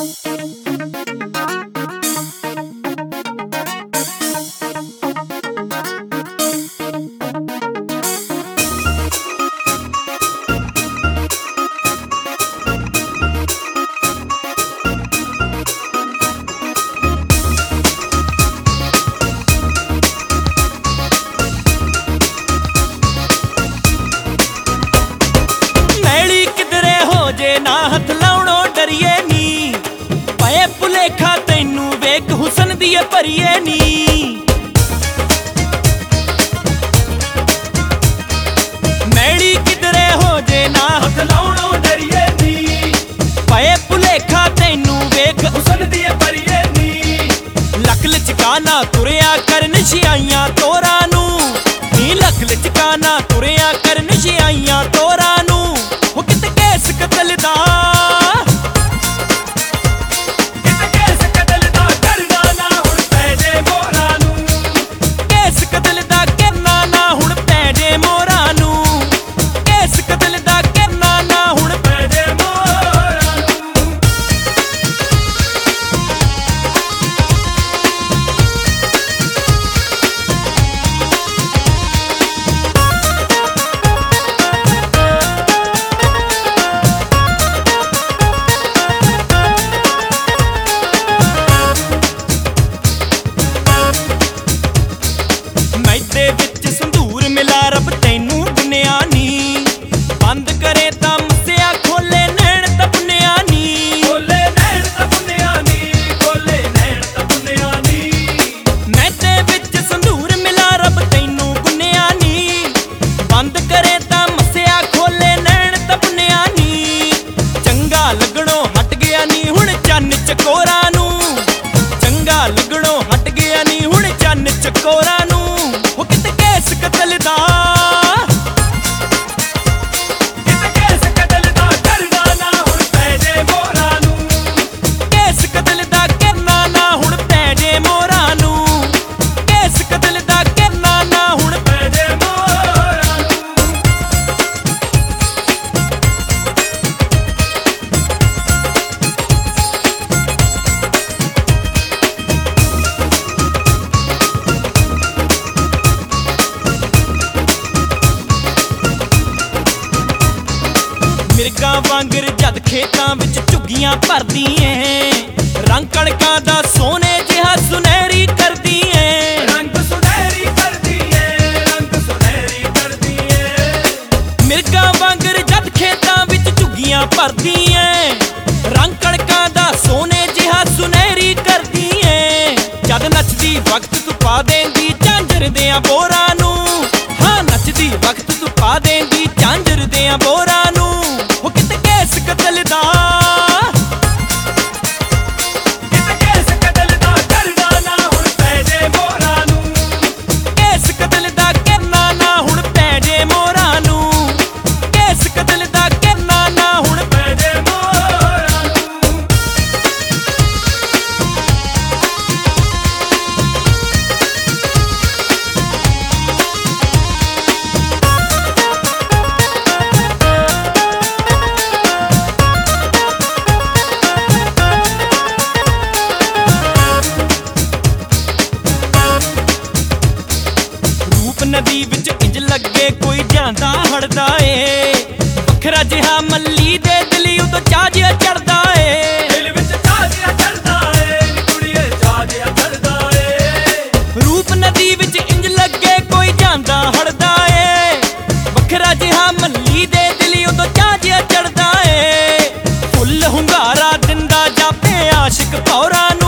ना हथ लाउणों डरिए नी पए भुलेखा तैनू वेख हुसन दिए भरिए नी। मैली किधरे हो जे ना हथ लाउणों डरिए नी पए भुलेखा तैनू वेख हुसन दिए भरिए नी। लक लचकाना तुरिया कर नशियाइयां तोरा नू नी लक लचकाना तुरिया कर नशियाइयां तोरा नू। वो किते केस कतल दा केस कतल दा करना ना हुण पै जे मोरा नू केस कतल दा करना ना हुण पै जे मोरा नू केस कतल दा करना ना हुण पै जे मोरा नू। मैदे विच संधूर मिला रब तैनू दुनिया नी बंद करे तां मस्सिया खोले नैण तां बुनिया नी खोले नैण तां बुनिया नी खोले नैण तां बुनिया नी। मैदे विच संधूर मिला रब तैनू बुनिया नी बंद करे तां मस्सिया खोले नैण तां बुनिया नी। चंगा लगणों हट गया नी हुण चन्न चकोरा नू चंगा लगणों हट गया नी हुण चन्न चकोरा नू। वो किते केस कतल दा किते केस कतल दा करना ना हुण पै जे मोरा नू केस कतल दा करना ना हुण पै जे मोरा नू केस कतल दा करना ना हुण पै जे मोरा नू। मिर्गां वांगर जद खेतां विच झुग्गियां भरदी ऐ रंग कणकां दा सोने जिहा सुनहरी करदी ऐ रंग सुनहरी करदी ऐ रंग सुनहरी करदी ऐ। मिर्गां वांगर जद खेतां विच झुग्गियां भरदी ऐ रंग कणकां दा सोने जिहा सुनहरी करदी ऐ। जद नचदी वक्त तू पा देंदी झांजर देआं बोरां नू हाँ नचदी वक्त तू पा देंदी झांजर देआं बोरां नू। वो किते केस कतल दा किते केस कतल दा करना ना हुण पै जे मोरा नू केस कतल दा करना ना हुण पै जे मोरा नू केस कतल दा करना ना हुण पै जे मोरा नू। नदी विच इंज लगे कोई जांदा हड़दा ए वखरा जिहा मल्ली दे दिली उदों चाह जिहा चढ़दा ए दिल विच चाह जिहा चढ़दा ए कुड़िए चाह जिहा चढ़दा ए। रूप नदी विच इंज लगे कोई जांदा हड़दा ए वखरा जिहा मल्ली दे दिली उदों चाह जिहा चढ़दा ए। फुल हुंगारा दिंदा जापे आशिक भौरा